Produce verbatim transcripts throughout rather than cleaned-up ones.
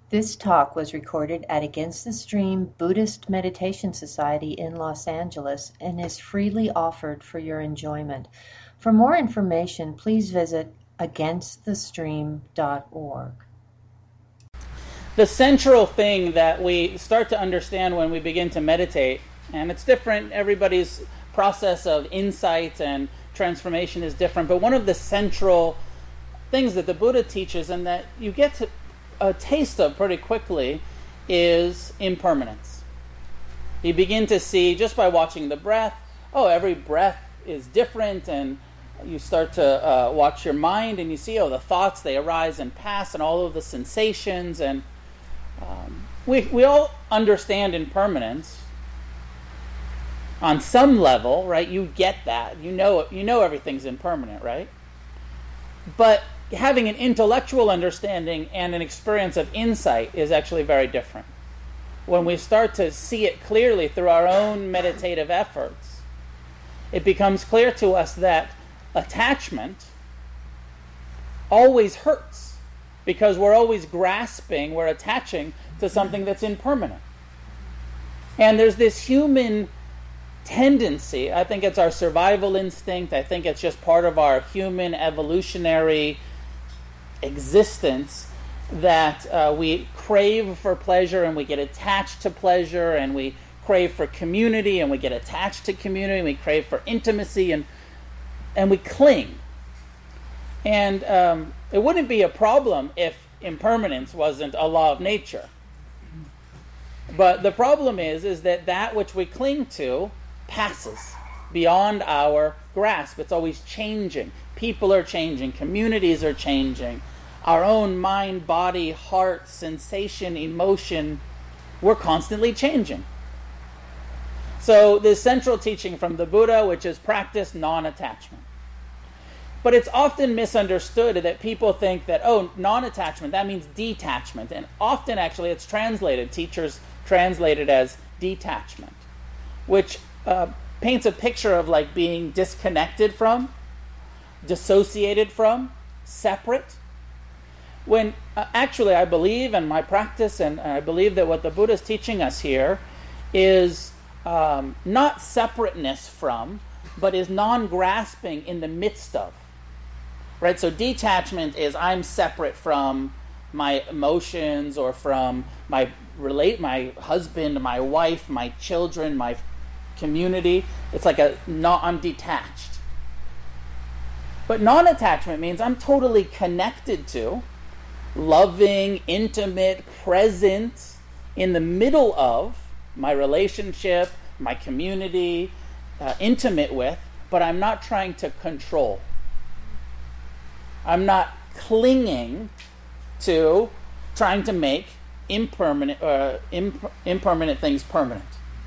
This talk was recorded at Against the Stream Buddhist Meditation Society in Los Angeles and is freely offered for your enjoyment. For more information, please visit against the stream dot org. The central thing that we start to understand when we begin to meditate, and it's different, everybody's process of insight and transformation is different, but one of the central things that the Buddha teaches and that you get to a taste of pretty quickly is impermanence. You begin to see, just by watching the breath, oh, every breath is different, and you start to uh, watch your mind and you see, oh, the thoughts, they arise and pass, and all of the sensations, and um, we we all understand impermanence on some level, right? You get that. You know you know everything's impermanent, right? But having an intellectual understanding and an experience of insight is actually very different. When we start to see it clearly through our own meditative efforts, it becomes clear to us that attachment always hurts because we're always grasping, we're attaching to something that's impermanent. And there's this human tendency, I think it's our survival instinct, I think it's just part of our human evolutionary existence, that uh, we crave for pleasure and we get attached to pleasure, and we crave for community and we get attached to community, and we crave for intimacy, and and we cling. And um, it wouldn't be a problem if impermanence wasn't a law of nature. But the problem is, is that that which we cling to passes beyond our grasp. It's always changing. People are changing. Communities are changing. Our own mind, body, heart, sensation, emotion, we're constantly changing. So the central teaching from the Buddha, which is practice non-attachment. But it's often misunderstood that people think that, oh, non-attachment, that means detachment. And often, actually, it's translated, teachers translate it as detachment, which uh, paints a picture of like being disconnected from, dissociated from, separate. When uh, actually I believe in my practice, and I believe that what the Buddha is teaching us here is um, not separateness from, but is non-grasping in the midst of. Right? So detachment is I'm separate from my emotions, or from my relate my husband, my wife, my children, my community. It's like a not I'm detached. But non-attachment means I'm totally connected to, loving, intimate, present in the middle of my relationship, my community, uh, intimate with, but I'm not trying to control. I'm not clinging to trying to make impermanent uh, imp- impermanent things permanent.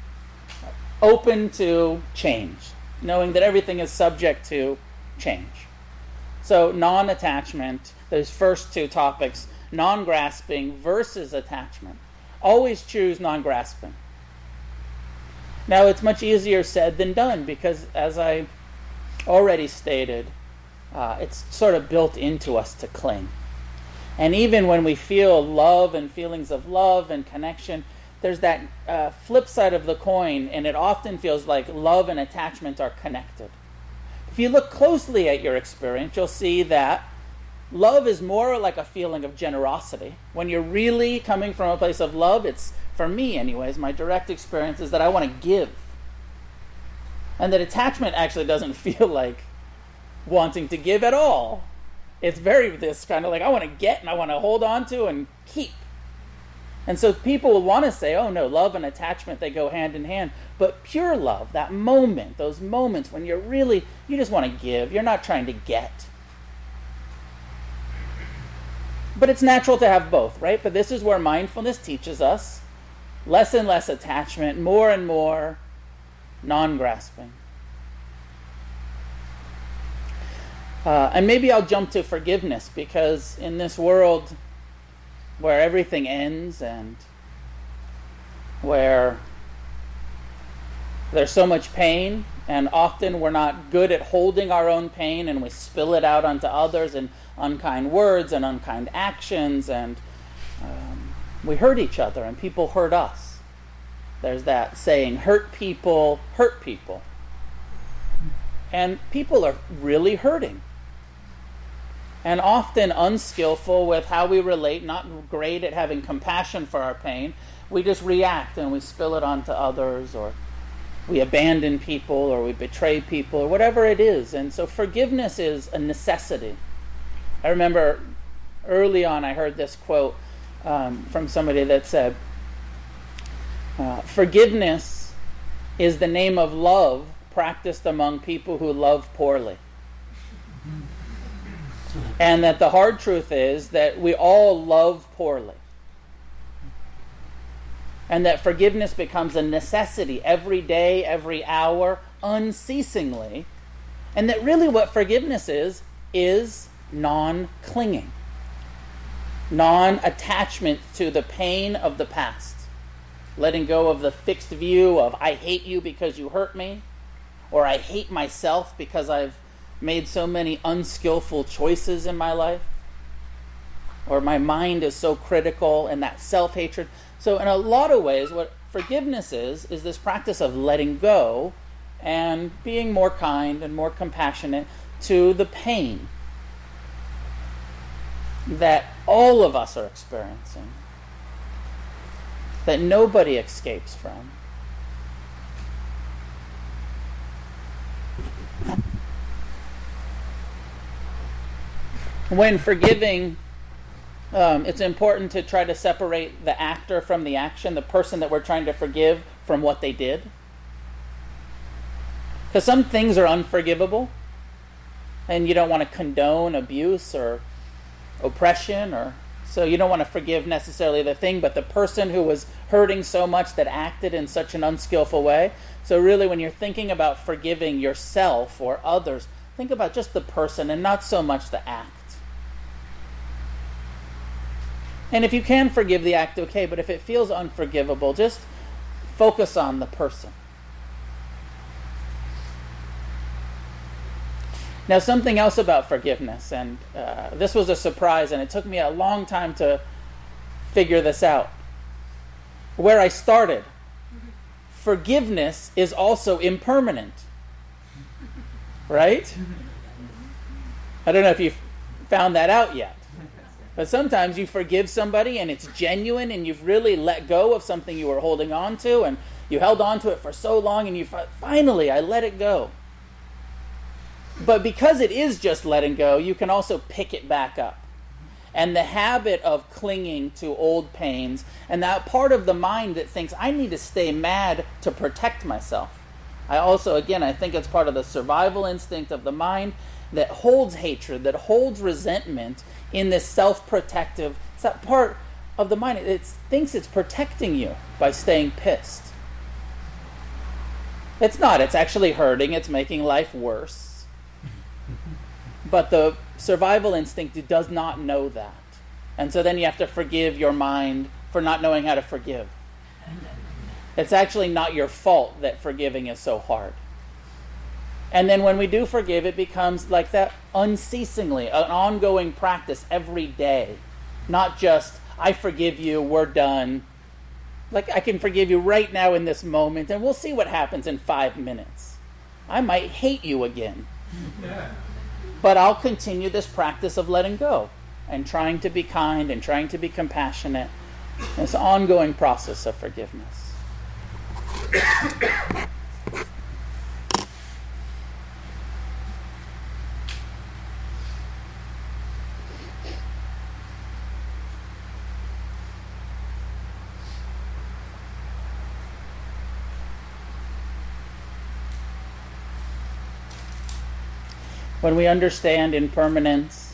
Open to change, knowing that everything is subject to change. So non-attachment, those first two topics, non-grasping versus attachment. Always choose non-grasping. Now, it's much easier said than done because, as I already stated, uh, it's sort of built into us to cling. And even when we feel love and feelings of love and connection, there's that uh, flip side of the coin, and it often feels like love and attachment are connected. If you look closely at your experience, you'll see that love is more like a feeling of generosity. When you're really coming from a place of love, it's, for me anyways, my direct experience is that I want to give. And that attachment actually doesn't feel like wanting to give at all. It's very this kind of like, I want to get and I want to hold on to and keep. And so people will want to say, oh no, love and attachment, they go hand in hand. But pure love, that moment, those moments when you're really, you just want to give. You're not trying to get. But it's natural to have both, right? But this is where mindfulness teaches us less and less attachment, more and more non-grasping. Uh, and maybe I'll jump to forgiveness, because in this world where everything ends and where there's so much pain, and often we're not good at holding our own pain, and we spill it out onto others in unkind words and unkind actions, and um, we hurt each other and people hurt us. There's that saying, hurt people, hurt people. And people are really hurting. And often unskillful with how we relate, not great at having compassion for our pain. We just react and we spill it onto others, or we abandon people, or we betray people, or whatever it is. And so forgiveness is a necessity. I remember early on I heard this quote um, from somebody that said, uh, forgiveness is the name of love practiced among people who love poorly. And that the hard truth is that we all love poorly. And that forgiveness becomes a necessity every day, every hour, unceasingly. And that really what forgiveness is, is non-clinging. Non-attachment to the pain of the past. Letting go of the fixed view of, I hate you because you hurt me. Or I hate myself because I've made so many unskillful choices in my life. Or my mind is so critical, and that self-hatred. So in a lot of ways, what forgiveness is, is this practice of letting go and being more kind and more compassionate to the pain that all of us are experiencing, that nobody escapes from. When forgiving, um, it's important to try to separate the actor from the action, the person that we're trying to forgive from what they did. Because some things are unforgivable, and you don't want to condone abuse or oppression, or so you don't want to forgive necessarily the thing, but the person who was hurting so much that acted in such an unskillful way. So really, when you're thinking about forgiving yourself or others, think about just the person and not so much the act. And if you can forgive the act, okay, but if it feels unforgivable, just focus on the person. Now, something else about forgiveness, and uh, this was a surprise, and it took me a long time to figure this out. Where I started, forgiveness is also impermanent. Right? I don't know if you've found that out yet. But sometimes you forgive somebody and it's genuine and you've really let go of something you were holding on to, and you held on to it for so long and you finally, I let it go. But because it is just letting go, you can also pick it back up. And the habit of clinging to old pains, and that part of the mind that thinks, I need to stay mad to protect myself. I also, again, I think it's part of the survival instinct of the mind that holds hatred, that holds resentment in this self-protective, it's that part of the mind. It thinks it's protecting you by staying pissed. It's not. It's actually hurting. It's making life worse. But the survival instinct does not know that. And so then you have to forgive your mind for not knowing how to forgive. It's actually not your fault that forgiving is so hard. And then when we do forgive, it becomes like that unceasingly, an ongoing practice every day. Not just, I forgive you, we're done. Like, I can forgive you right now in this moment, and we'll see what happens in five minutes. I might hate you again. Yeah. But I'll continue this practice of letting go and trying to be kind and trying to be compassionate. This ongoing process of forgiveness. When we understand impermanence,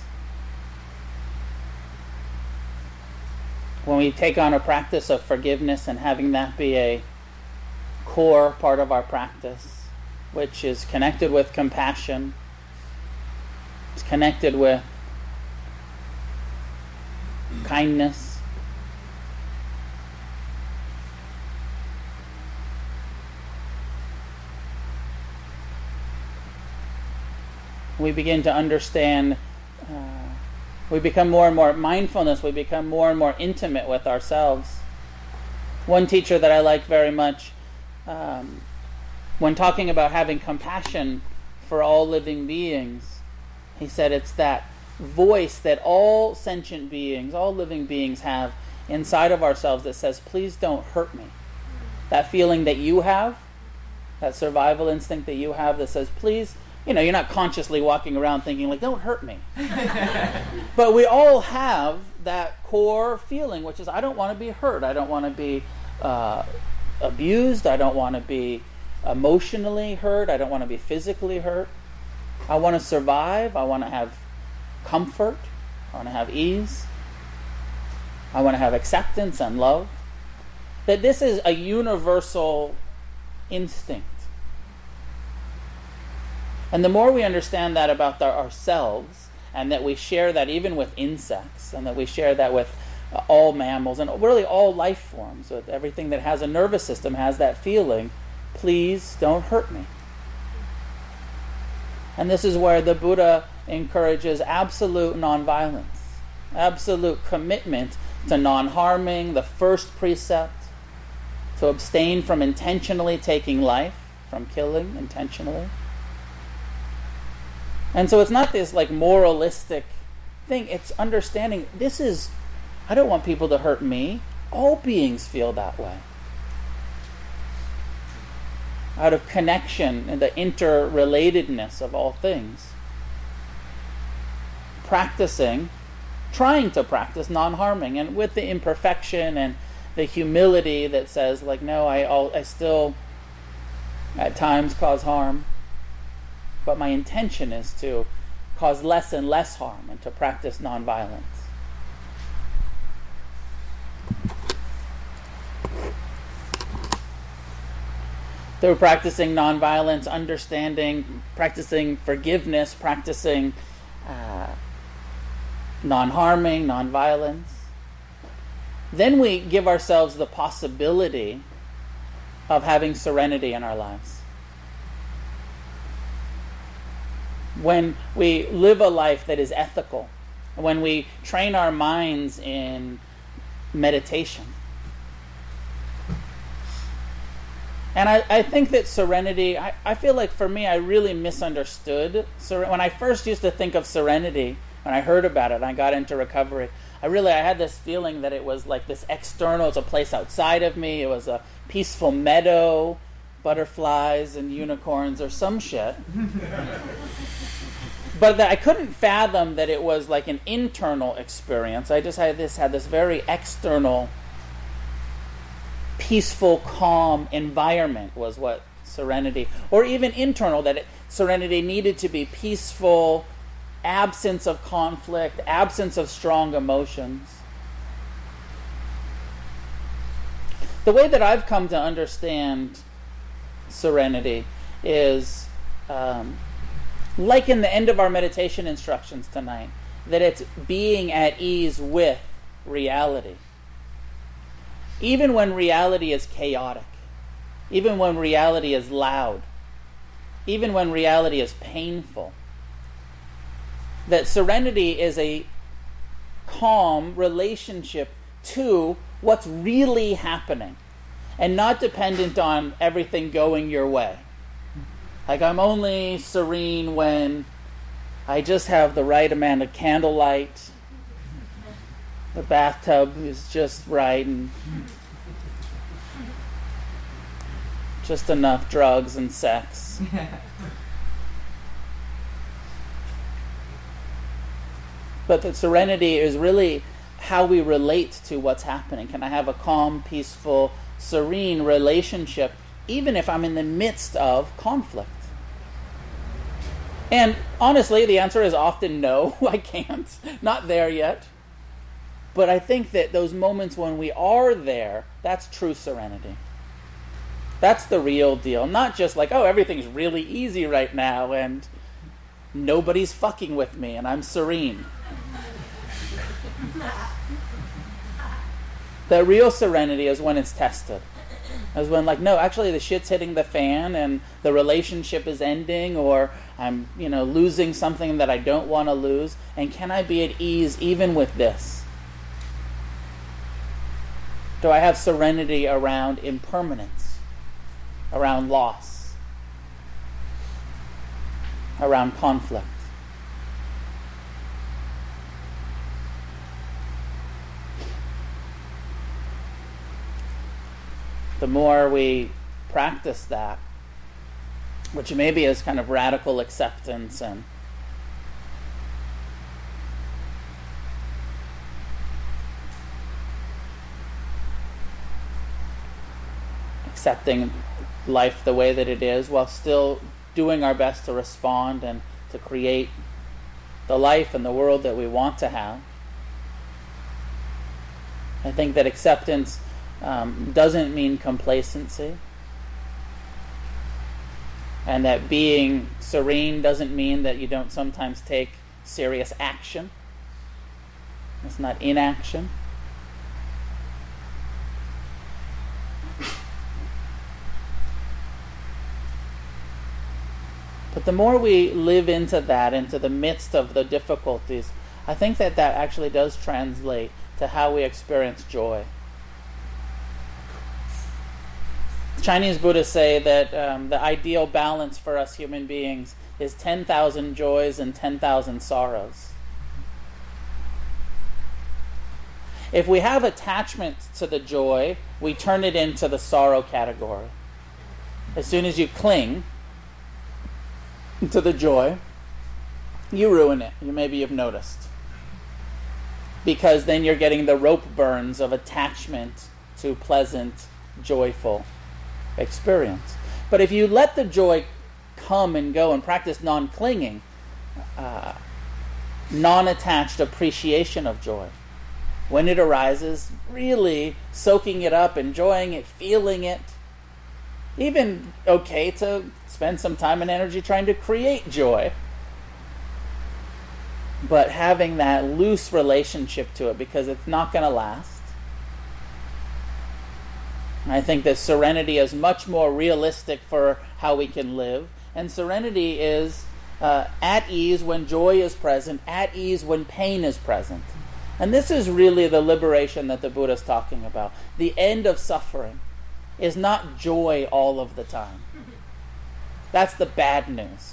when we take on a practice of forgiveness and having that be a core part of our practice, which is connected with compassion, it's connected with kindness, we begin to understand uh, We become more and more mindfulness. We become more and more intimate with ourselves. One teacher that I like very much, um, when talking about having compassion for all living beings, he said it's that voice that all sentient beings, all living beings have inside of ourselves that says, please don't hurt me. That feeling that you have, that survival instinct that you have that says, please, you know, you're not consciously walking around thinking like, don't hurt me. But we all have that core feeling, which is, I don't want to be hurt. I don't want to be uh, abused. I don't want to be emotionally hurt. I don't want to be physically hurt. I want to survive. I want to have comfort. I want to have ease. I want to have acceptance and love. That this is a universal instinct. And the more we understand that about our, ourselves, and that we share that even with insects, and that we share that with uh, all mammals, and really all life forms, with everything that has a nervous system has that feeling, please don't hurt me. And this is where the Buddha encourages absolute nonviolence, absolute commitment to non-harming, the first precept, to abstain from intentionally taking life, from killing intentionally. And so it's not this like moralistic thing, it's understanding this is, I don't want people to hurt me. All beings feel that way. Out of connection and the interrelatedness of all things. Practicing, trying to practice non-harming, and with the imperfection and the humility that says like, no, I, I still at times cause harm. But my intention is to cause less and less harm and to practice nonviolence. Through practicing nonviolence, understanding, practicing forgiveness, practicing uh, non-harming, nonviolence, then we give ourselves the possibility of having serenity in our lives. When we live a life that is ethical, when we train our minds in meditation. And I, I think that serenity, I, I feel like for me, I really misunderstood. Ser- when I first used to think of serenity, when I heard about it, and I got into recovery, I really, I had this feeling that it was like this external, it's a place outside of me, it was a peaceful meadow, butterflies and unicorns or some shit. But that I couldn't fathom that it was like an internal experience. I just had this had this very external, peaceful, calm environment was what serenity, or even internal, that it, serenity needed to be peaceful, absence of conflict, absence of strong emotions. The way that I've come to understand serenity is um, like in the end of our meditation instructions tonight, that it's being at ease with reality. Even when reality is chaotic, even when reality is loud, even when reality is painful, that serenity is a calm relationship to what's really happening and not dependent on everything going your way. Like, I'm only serene when I just have the right amount of candlelight, the bathtub is just right, and just enough drugs and sex. But the serenity is really how we relate to what's happening. Can I have a calm, peaceful, serene relationship even if I'm in the midst of conflict? And honestly, the answer is often no, I can't. Not there yet. But I think that those moments when we are there, that's true serenity. That's the real deal. Not just like, oh, everything's really easy right now and nobody's fucking with me and I'm serene. The real serenity is when it's tested. As when, like, no, actually the shit's hitting the fan and the relationship is ending, or I'm, you know, losing something that I don't want to lose. And can I be at ease even with this? Do I have serenity around impermanence, around loss, around conflict? The more we practice that, which maybe is kind of radical acceptance and accepting life the way that it is, while still doing our best to respond and to create the life and the world that we want to have. I think that acceptance um, doesn't mean complacency, and that being serene doesn't mean that you don't sometimes take serious action. It's not inaction. But the more we live into that, into the midst of the difficulties, I think that that actually does translate to how we experience joy. Chinese Buddhists say that um, the ideal balance for us human beings is ten thousand joys and ten thousand sorrows. If we have attachment to the joy, we turn it into the sorrow category. As soon as you cling to the joy, you ruin it. You maybe you've noticed. Because then you're getting the rope burns of attachment to pleasant, joyful experience. But if you let the joy come and go and practice non-clinging, uh, non-attached appreciation of joy, when it arises, really soaking it up, enjoying it, feeling it, even okay to spend some time and energy trying to create joy, but having that loose relationship to it because it's not going to last. I think that serenity is much more realistic for how we can live, and serenity is uh, at ease when joy is present, at ease when pain is present. And this is really the liberation that the Buddha is talking about. The end of suffering is not joy all of the time. That's the bad news.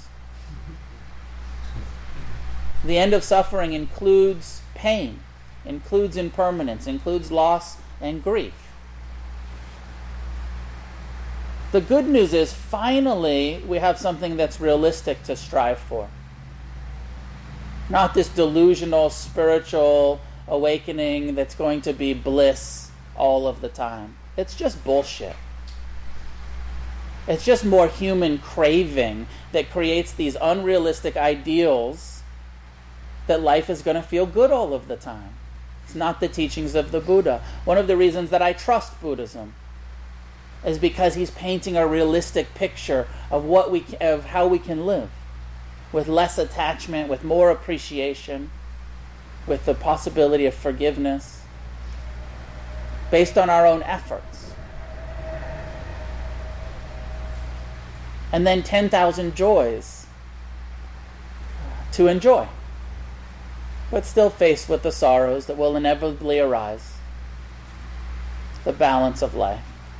The end of suffering includes pain, includes impermanence, includes loss and grief. The good news is, finally, we have something that's realistic to strive for. Not this delusional spiritual awakening that's going to be bliss all of the time. It's just bullshit. It's just more human craving that creates these unrealistic ideals that life is going to feel good all of the time. It's not the teachings of the Buddha. One of the reasons that I trust Buddhism is because he's painting a realistic picture of what we of how we can live with less attachment, with more appreciation, with the possibility of forgiveness based on our own efforts. And then ten thousand joys to enjoy, but still faced with the sorrows that will inevitably arise. The balance of life.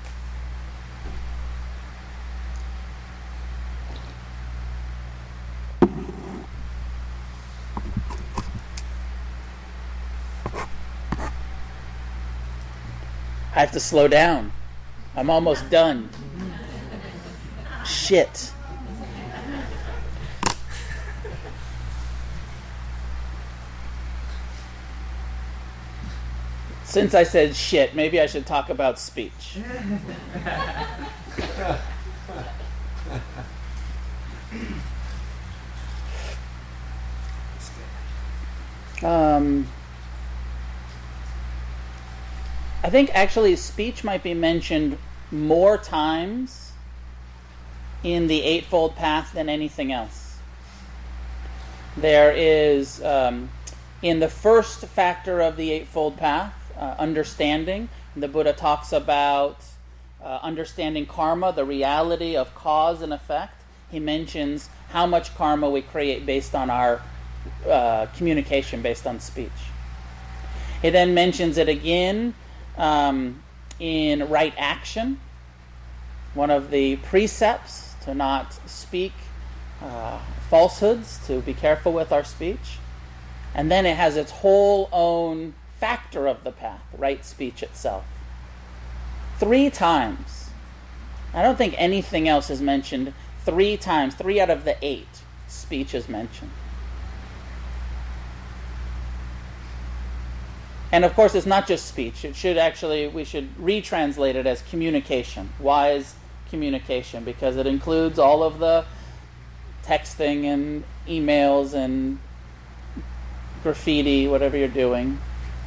I have to slow down. I'm almost done. Shit. Since I said shit, maybe I should talk about speech. um... I think actually speech might be mentioned more times in the Eightfold Path than anything else. There is, um, in the first factor of the Eightfold Path, uh, understanding, the Buddha talks about uh, understanding karma, the reality of cause and effect, he mentions how much karma we create based on our uh, communication, based on speech. He then mentions it again um, in right action, one of the precepts to not speak uh, falsehoods, to be careful with our speech. And then it has its whole own factor of the path, right speech itself. Three times. I don't think anything else is mentioned three times. Three out of the eight speech is mentioned. And of course, it's not just speech. It should actually, we should retranslate it as communication, wise communication, because it includes all of the texting and emails and graffiti, whatever you're doing.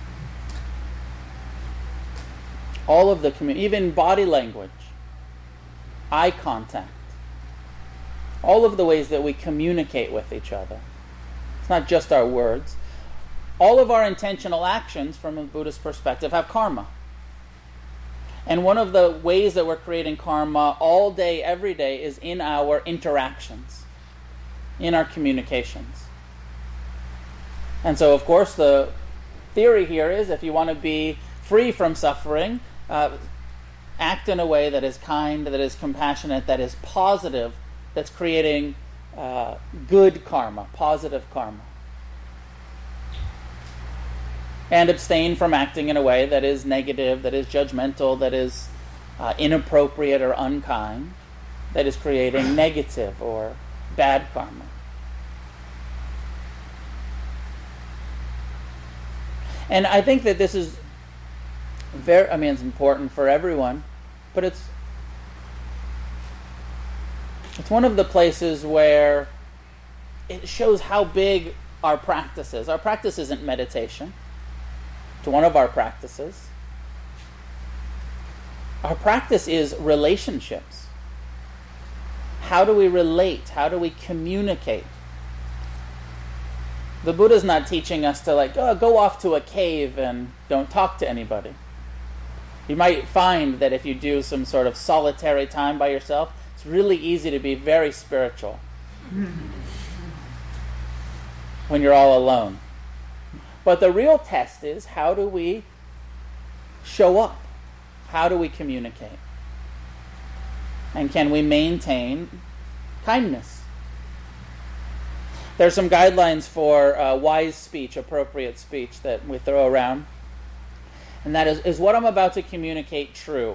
All of the, commu- even body language, eye contact, all of the ways that we communicate with each other. It's not just our words. All of our intentional actions, from a Buddhist perspective, have karma. And one of the ways that we're creating karma all day, every day, is in our interactions, in our communications. And so, of course, the theory here is if you want to be free from suffering, uh, act in a way that is kind, that is compassionate, that is positive, that's creating uh, good karma, positive karma. And abstain from acting in a way that is negative, that is judgmental, that is uh, inappropriate or unkind, that is creating negative or bad karma. And I think that this is very, I mean, it's important for everyone, but it's it's one of the places where it shows how big our practice is. Our practice isn't meditation. It's one of our practices. Our practice is relationships. How do we relate? How do we communicate? The Buddha's not teaching us to like, oh, go off to a cave and don't talk to anybody. You might find that if you do some sort of solitary time by yourself, it's really easy to be very spiritual when you're all alone. But the real test is, how do we show up? How do we communicate? And can we maintain kindness? There's some guidelines for uh, wise speech, appropriate speech that we throw around. And that is, is what I'm about to communicate true?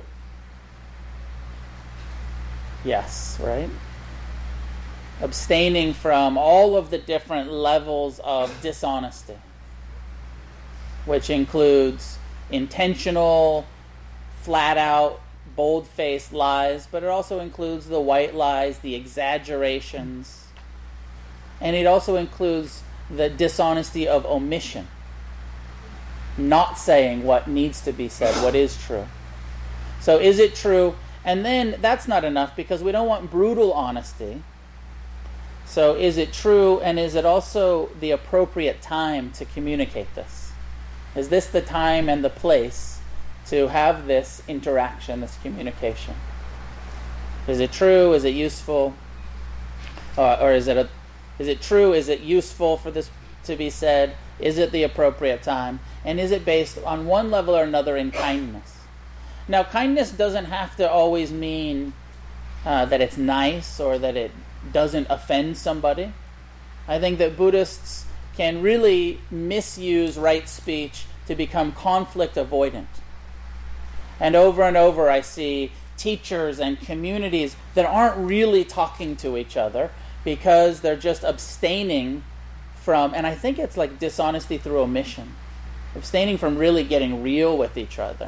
Yes, right? Abstaining from all of the different levels of dishonesty, which includes intentional, flat-out, bold-faced lies, but it also includes the white lies, the exaggerations, and it also includes the dishonesty of omission, not saying what needs to be said, what is true. So is it true? And then that's not enough, because we don't want brutal honesty. So is it true, and is it also the appropriate time to communicate this? Is this the time and the place to have this interaction, this communication? Is it true? Is it useful? Uh, or is it a, is it true? Is it useful for this to be said? Is it the appropriate time? And is it based on one level or another in kindness? Now, kindness doesn't have to always mean uh, that it's nice or that it doesn't offend somebody. I think that Buddhists can really misuse right speech to become conflict avoidant. And over and over I see teachers and communities that aren't really talking to each other because they're just abstaining from, and I think it's like dishonesty through omission, abstaining from really getting real with each other.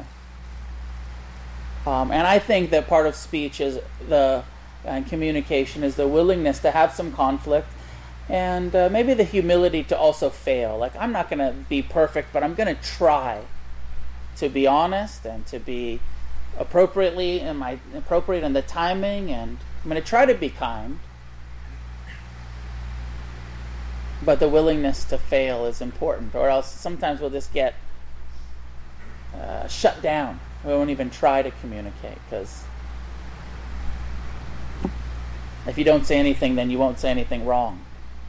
Um, and I think that part of speech is the and communication is the willingness to have some conflict, and uh, maybe the humility to also fail. Like, I'm not going to be perfect, but I'm going to try to be honest and to be appropriately in my appropriate in the timing, and I'm going to try to be kind. But the willingness to fail is important, or else sometimes we'll just get uh, shut down, We won't even try to communicate, because if you don't say anything, then you won't say anything wrong.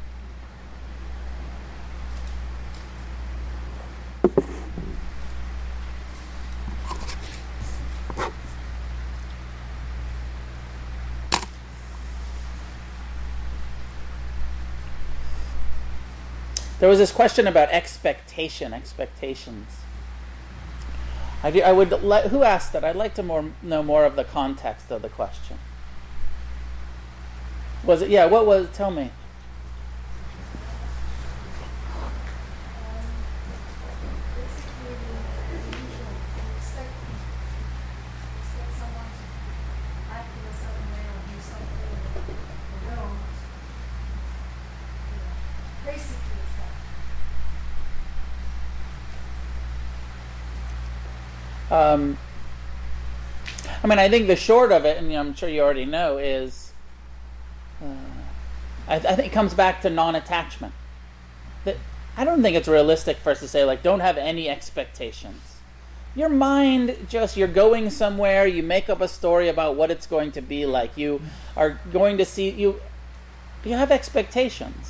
There was this question about expectation, expectations. I, do, I would let, who asked that? I'd like to more, know more of the context of the question. Was it, yeah, what was, tell me. Um, I mean, I think the short of it, and I'm sure you already know, is uh, I, I think it comes back to non-attachment. That I don't think it's realistic for us to say, like, don't have any expectations. Your mind just, you're going somewhere, you make up a story about what it's going to be like. You are going to see, you, you have expectations.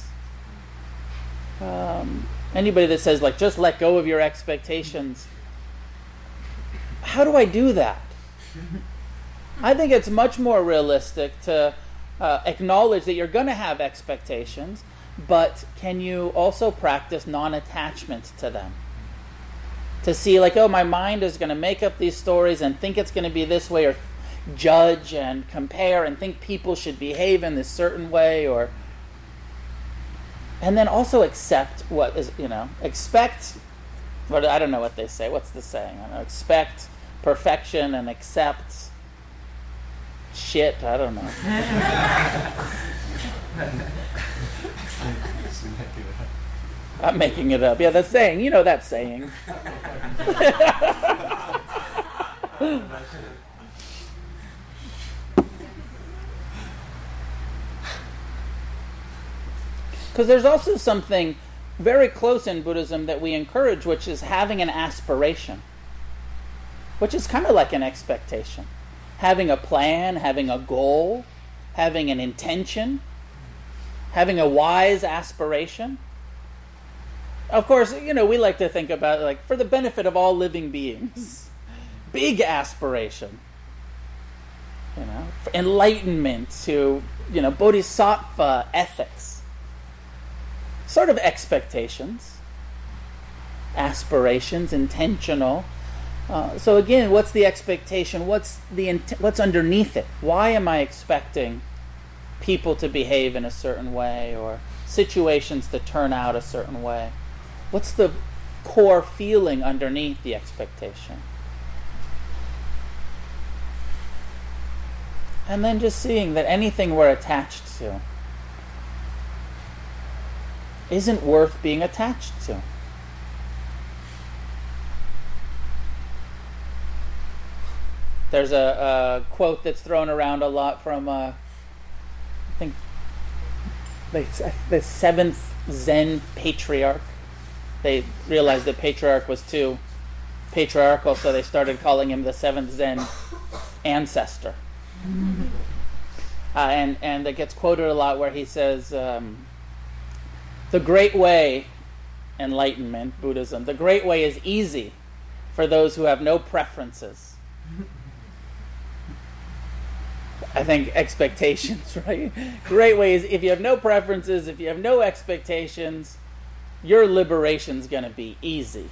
Um, anybody that says, like, just let go of your expectations, how do I do that? I think it's much more realistic to uh, acknowledge that you're going to have expectations, but can you also practice non-attachment to them? To see, like, oh, my mind is going to make up these stories and think it's going to be this way, or judge and compare and think people should behave in this certain way, or... And then also accept what is, you know, expect... But I don't know what they say. What's the saying? I don't know. Expect perfection and accept shit. I don't know. I'm making it up. Yeah, the saying. You know that saying. Because there's also something very close in Buddhism that we encourage, which is having an aspiration, which is kind of like an expectation. Having a plan, having a goal, having an intention, having a wise aspiration. Of course, you know, we like to think about it like for the benefit of all living beings. Big aspiration. You know, for enlightenment, to, you know, bodhisattva ethics. Sort of expectations, aspirations, intentional. Uh, so again, what's the expectation? What's the int- what's underneath it? Why am I expecting people to behave in a certain way, or situations to turn out a certain way? What's the core feeling underneath the expectation? And then just seeing that anything we're attached to isn't worth being attached to. There's a, a quote that's thrown around a lot from, uh, I think, the, the seventh Zen patriarch. They realized that patriarch was too patriarchal, so they started calling him the seventh Zen ancestor. uh, and, and it gets quoted a lot where he says, um, the great way, enlightenment, Buddhism, the great way is easy for those who have no preferences. I think expectations, right? Great way is if you have no preferences, if you have no expectations, your liberation's going to be easy.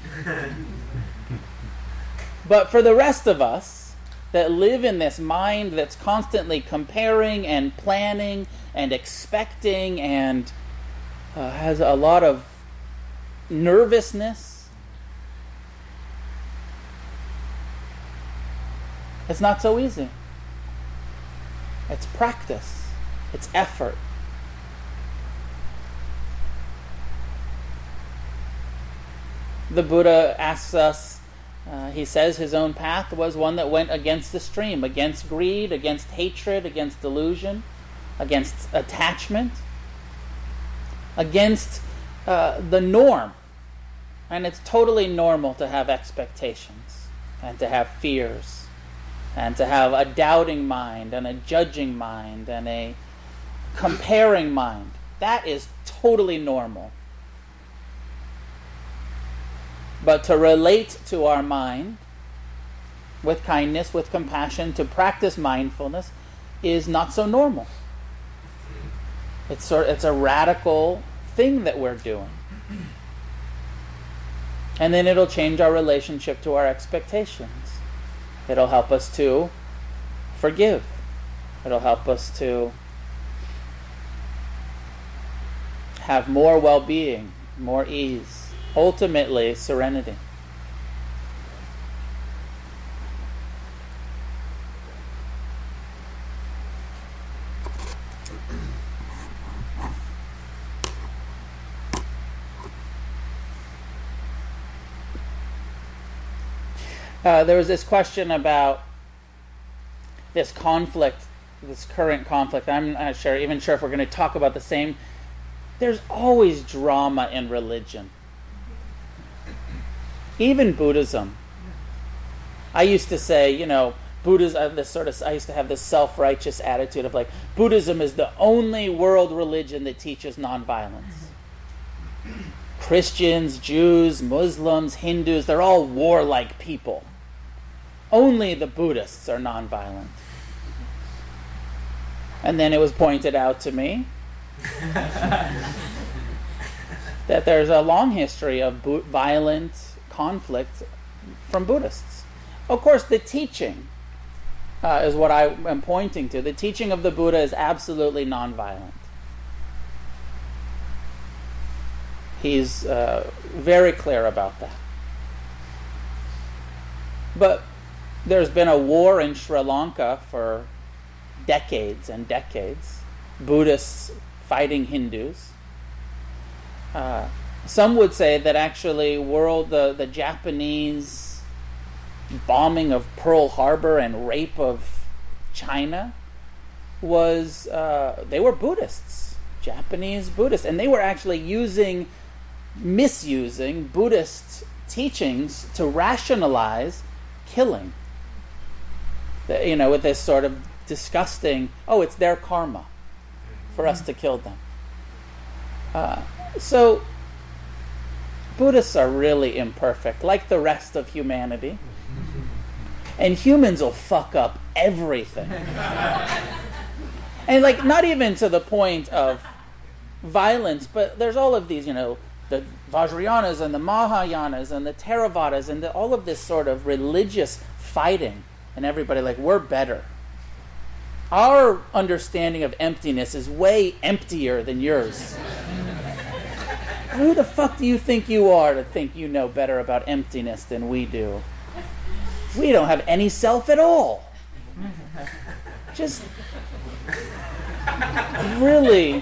But for the rest of us that live in this mind that's constantly comparing and planning and expecting and Uh, has a lot of nervousness, it's not so easy. It's practice. It's effort. The Buddha asks us, uh, he says his own path was one that went against the stream, against greed, against hatred, against delusion, against attachment, against uh, the norm. And it's totally normal to have expectations. and to have fears, and to have a doubting mind, and a judging mind, and a comparing mind. That is totally normal. But to relate to our mind with kindness, with compassion, to practice mindfulness is not so normal. It's sort it's a radical thing that we're doing. And then it'll change our relationship to our expectations. It'll help us to forgive. It'll help us to have more well-being, more ease, ultimately serenity. Uh, there was this question about this conflict, this current conflict. I'm not sure, even sure if we're going to talk about the same. There's always drama in religion. Even Buddhism. I used to say, you know, Buddhism, this sort of, I used to have this self-righteous attitude of like, Buddhism is the only world religion that teaches nonviolence. Christians, Jews, Muslims, Hindus, they're all warlike people. Only the Buddhists are nonviolent. And then it was pointed out to me that there's a long history of bu- violent conflict from Buddhists. Of course, the teaching uh, is what I am pointing to. The teaching of the Buddha is absolutely nonviolent. He's uh, very clear about that. But there's been a war in Sri Lanka for decades and decades. Buddhists fighting Hindus. Uh, some would say that actually world the, the Japanese bombing of Pearl Harbor and rape of China was, uh, they were Buddhists, Japanese Buddhists, and they were actually using, misusing Buddhist teachings to rationalize killing. The, you know, with this sort of disgusting, oh, it's their karma for us to kill them. Uh, so, Buddhists are really imperfect, like the rest of humanity. And humans will fuck up everything. And like, not even to the point of violence, but there's all of these, you know, the Vajrayanas and the Mahayanas and the Theravadas and the, all of this sort of religious fighting. And everybody like, we're better. Our understanding of emptiness is way emptier than yours. Who the fuck do you think you are to think you know better about emptiness than we do? We don't have any self at all. Just really,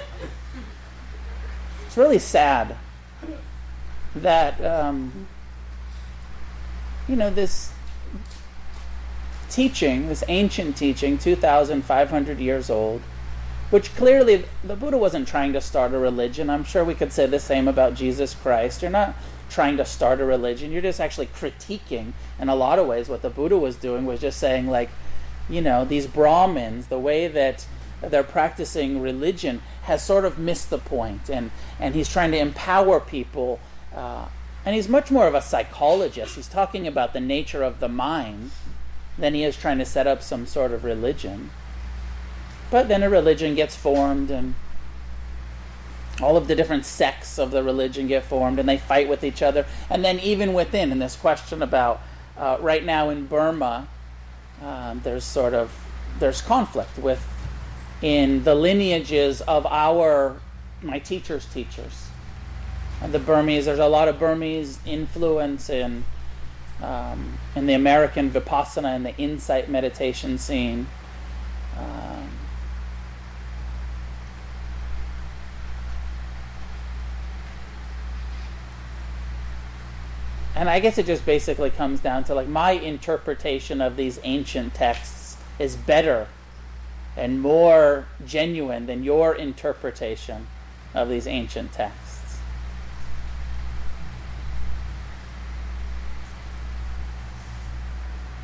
it's really sad that, um, you know, this teaching, this ancient teaching, two thousand five hundred years old, which clearly the Buddha wasn't trying to start a religion. I'm sure we could say the same about Jesus Christ. You're not trying to start a religion. You're just actually critiquing, in a lot of ways, what the Buddha was doing was just saying, like, you know, these Brahmins, the way that they're practicing religion has sort of missed the point, and, and he's trying to empower people. Uh, and he's much more of a psychologist. He's talking about the nature of the mind than he is trying to set up some sort of religion. But then a religion gets formed, and all of the different sects of the religion get formed, and they fight with each other. And then even within, in this question about, uh, right now in Burma, um, there's sort of, there's conflict with, in the lineages of our, my teacher's teachers. And the Burmese, there's a lot of Burmese influence in, um, in the American Vipassana and the insight meditation scene. Um, And I guess it just basically comes down to, like, my interpretation of these ancient texts is better and more genuine than your interpretation of these ancient texts.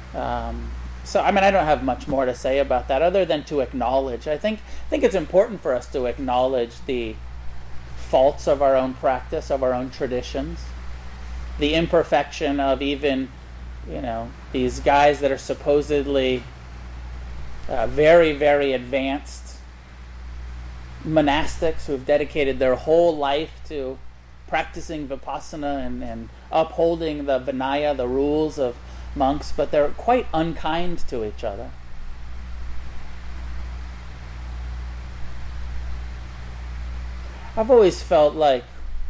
Um, so, I mean, I don't have much more to say about that other than to acknowledge. I think I think it's important for us to acknowledge the faults of our own practice, of our own traditions, the imperfection of even, you know, these guys that are supposedly uh, very, very advanced monastics who've dedicated their whole life to practicing Vipassana and, and upholding the Vinaya, the rules of monks, but they're quite unkind to each other. I've always felt like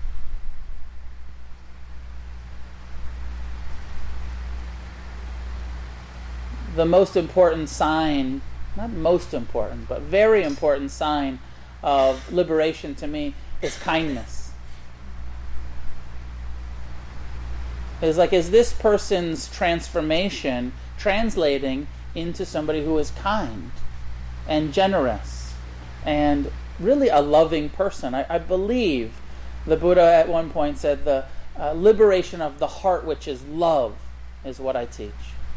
the most important sign, not most important, but very important sign of liberation to me is kindness. It's like, is this person's transformation translating into somebody who is kind and generous and really a loving person? I, I believe the Buddha at one point said the uh, liberation of the heart, which is love, is what I teach.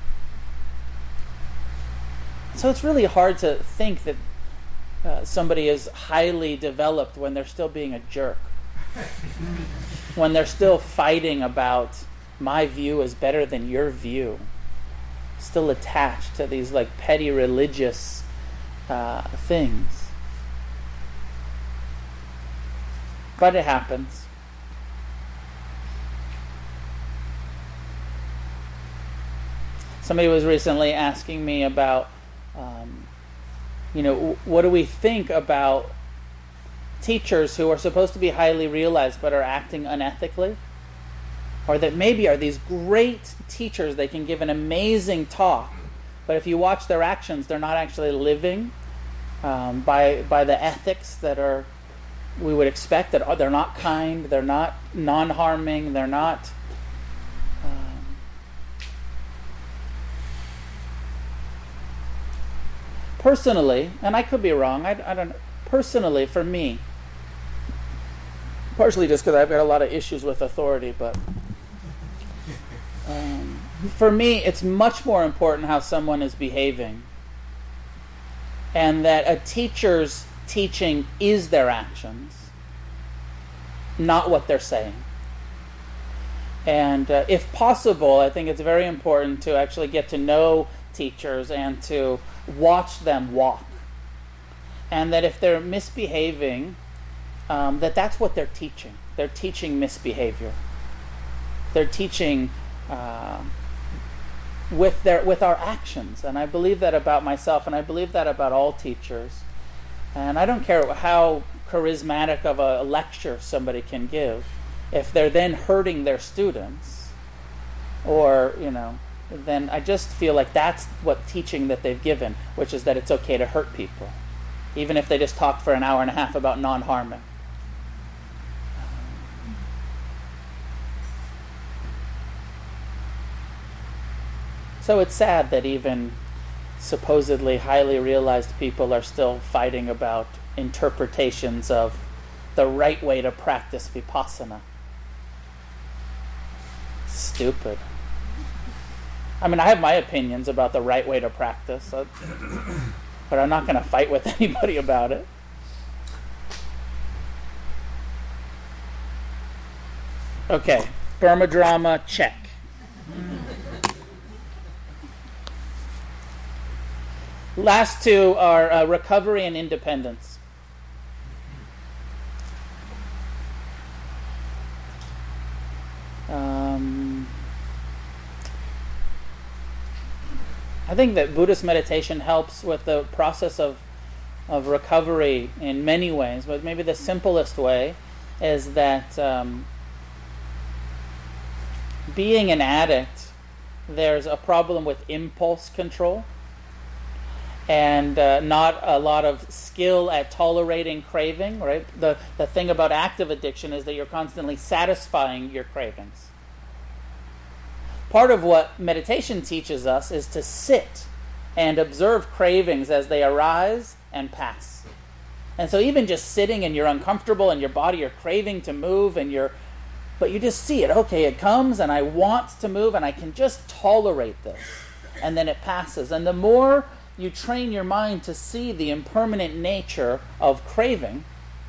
So it's really hard to think that uh, somebody is highly developed when they're still being a jerk, when they're still fighting about my view is better than your view, still attached to these like petty religious uh, things. But it happens. Somebody was recently asking me about, um, you know, what do we think about teachers who are supposed to be highly realized but are acting unethically? Or that maybe are these great teachers, they can give an amazing talk, but if you watch their actions, they're not actually living um, by by the ethics that are we would expect. That they're not kind, they're not non-harming, they're not um, personally, and I could be wrong. I, I don't know. Personally, for me, partially just because I've got a lot of issues with authority, but. Um, for me, it's much more important how someone is behaving, and that a teacher's teaching is their actions, not what they're saying. And uh, if possible, I think it's very important to actually get to know teachers and to watch them walk. And that if they're misbehaving, um, that that's what they're teaching. They're teaching misbehavior. They're teaching Uh, with their with our actions, and I believe that about myself, and I believe that about all teachers. And I don't care how charismatic of a lecture somebody can give, if they're then hurting their students, or you know, then I just feel like that's what teaching that they've given, which is that it's okay to hurt people, even if they just talk for an hour and a half about non-harming. So it's sad that even supposedly highly realized people are still fighting about interpretations of the right way to practice Vipassana. Stupid. I mean, I have my opinions about the right way to practice, but I'm not going to fight with anybody about it. Okay, Burma drama, check. Last two are uh, recovery and independence. Um, I think that Buddhist meditation helps with the process of of recovery in many ways, but maybe the simplest way is that um, being an addict, there's a problem with impulse control. And uh, not a lot of skill at tolerating craving, right? The the thing about active addiction is that you're constantly satisfying your cravings. Part of what meditation teaches us is to sit and observe cravings as they arise and pass. And so even just sitting and you're uncomfortable and your body, you're craving to move and you're, but you just see it. Okay, it comes and I want to move and I can just tolerate this. and then it passes. And the more you train your mind to see the impermanent nature of craving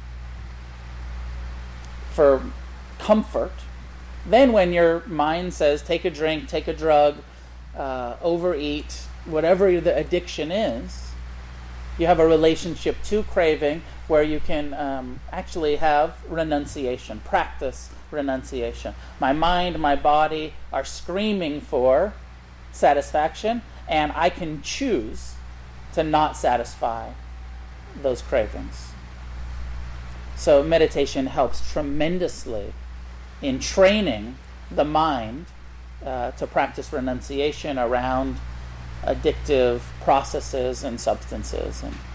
for comfort, then when your mind says take a drink, take a drug, uh, overeat, whatever the addiction is, you have a relationship to craving where you can um, actually have renunciation, practice renunciation. My mind, my body are screaming for satisfaction, and I can choose to not satisfy those cravings. So meditation helps tremendously in training the mind uh, to practice renunciation around addictive processes and substances. And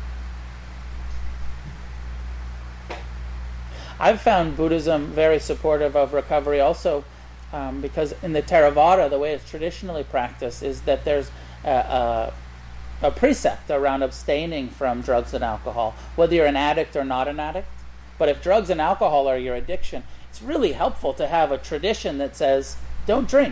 I've found Buddhism very supportive of recovery also um, because in the Theravada, the way it's traditionally practiced is that there's a, a, a precept around abstaining from drugs and alcohol, whether you're an addict or not an addict. But if drugs and alcohol are your addiction, it's really helpful to have a tradition that says, don't drink.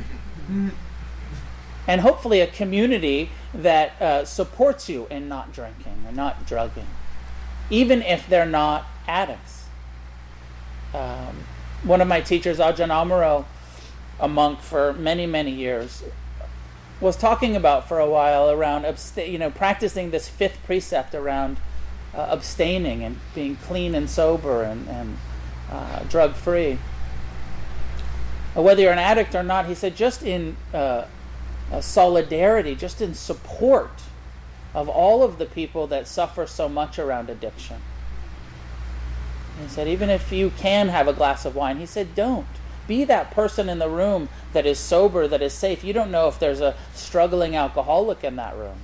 And hopefully a community that uh, supports you in not drinking or not drugging, even if they're not addicts. Um, one of my teachers, Ajahn Amaro, a monk for many, many years, was talking about for a while around absta- you know, practicing this fifth precept around uh, abstaining and being clean and sober and, and uh, drug-free. Uh, whether you're an addict or not, he said, just in uh, uh, solidarity, just in support of all of the people that suffer so much around addiction. He said, even if you can have a glass of wine, he said, don't. Be that person in the room that is sober, that is safe. You don't know if there's a struggling alcoholic in that room.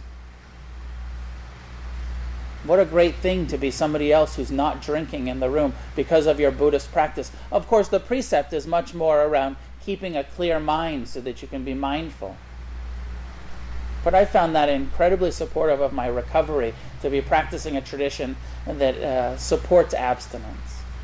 What a great thing to be somebody else who's not drinking in the room because of your Buddhist practice. Of course, the precept is much more around keeping a clear mind so that you can be mindful. But I found that incredibly supportive of my recovery, to be practicing a tradition that uh, supports abstinence.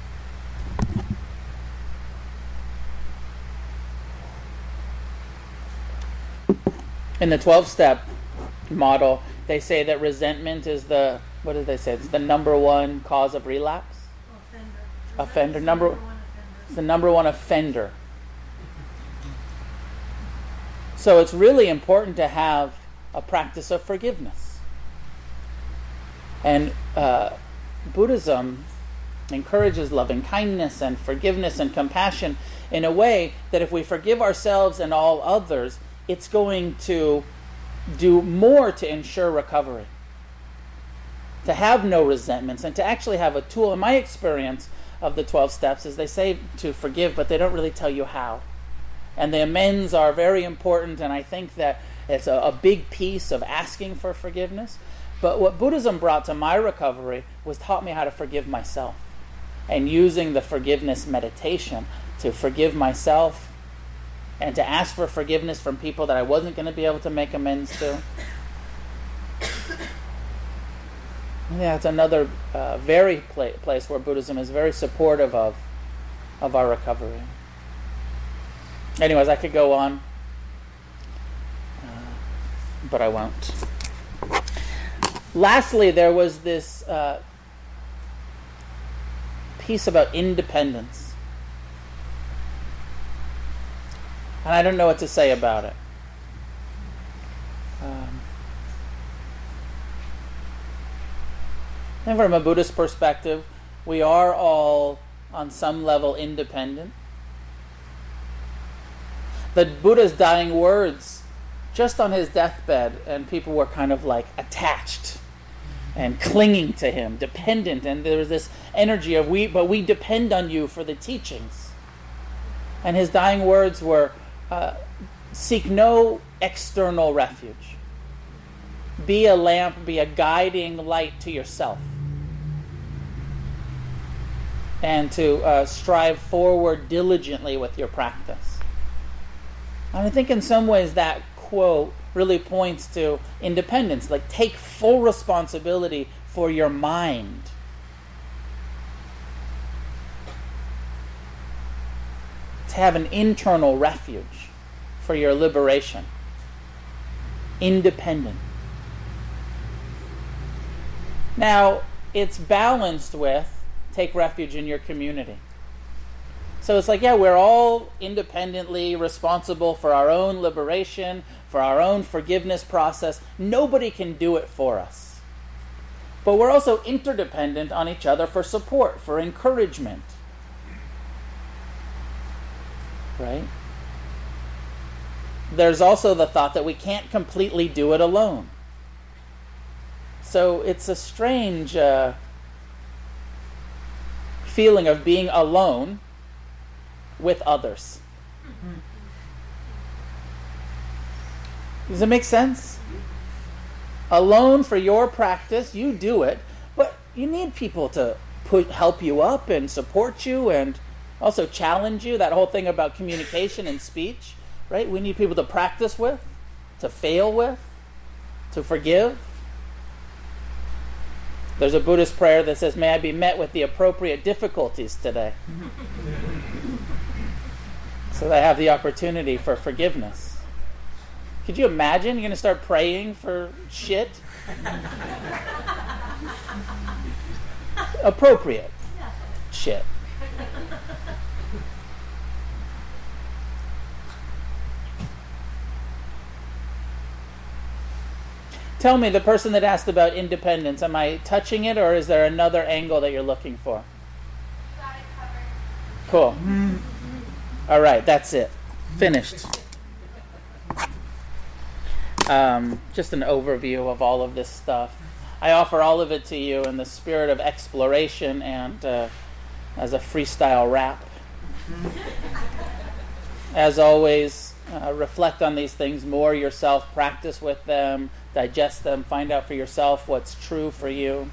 In the twelve-step model, they say that resentment is the, what did they say? It's the number one cause of relapse? Offender. Offender. Number, number one offender. It's the number one offender. So it's really important to have a practice of forgiveness. And uh, Buddhism encourages loving kindness and forgiveness and compassion in a way that if we forgive ourselves and all others, it's going to do more to ensure recovery. To have no resentments and to actually have a tool. In my experience of the twelve steps is they say to forgive, but they don't really tell you how. And the amends are very important, and I think that it's a, a big piece of asking for forgiveness. But what Buddhism brought to my recovery was taught me how to forgive myself. And using the forgiveness meditation to forgive myself and to ask for forgiveness from people that I wasn't going to be able to make amends to. Yeah, it's another uh, very pla- place where Buddhism is very supportive of, of our recovery. Anyways, I could go on, uh, but I won't. Lastly, there was this uh, piece about independence. And I don't know what to say about it. Um, and from a Buddhist perspective, we are all, on some level, independent. The Buddha's dying words, just on his deathbed, and people were kind of like attached and clinging to him, dependent, and there was this energy of we, but we depend on you for the teachings. And his dying words were, uh, seek no external refuge. Be a lamp, be a guiding light to yourself. And to uh, strive forward diligently with your practice. And I think in some ways that quote really points to independence. Like, take full responsibility for your mind. To have an internal refuge for your liberation. independent. Now, it's balanced with take refuge in your community. So it's like, yeah, we're all independently responsible for our own liberation, for our own forgiveness process. Nobody can do it for us. But we're also interdependent on each other for support, for encouragement. Right? There's also the thought that we can't completely do it alone. So it's a strange uh, feeling of being alone with others. Mm-hmm. Does it make sense? Alone for your practice, you do it, but you need people to put help you up and support you and also challenge you. That whole thing about communication and speech, right? We need people to practice with, to fail with, to forgive. There's a Buddhist prayer that says, "May I be met with the appropriate difficulties today." So they have the opportunity for forgiveness. Could you imagine? You're going to start praying for shit? Appropriate shit. Tell me, the person that asked about independence, am I touching it, or is there another angle that you're looking for? You got it covered. Cool. All right, that's it. Finished. Um, just an overview of all of this stuff. I offer all of it to you in the spirit of exploration and uh, as a freestyle rap. As always, uh, reflect on these things more yourself, practice with them, digest them, find out for yourself what's true for you.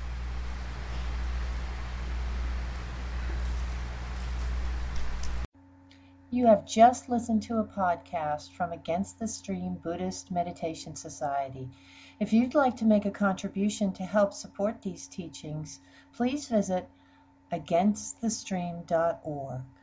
You have just listened to a podcast from Against the Stream Buddhist Meditation Society. If you'd like to make a contribution to help support these teachings, please visit against the stream dot org.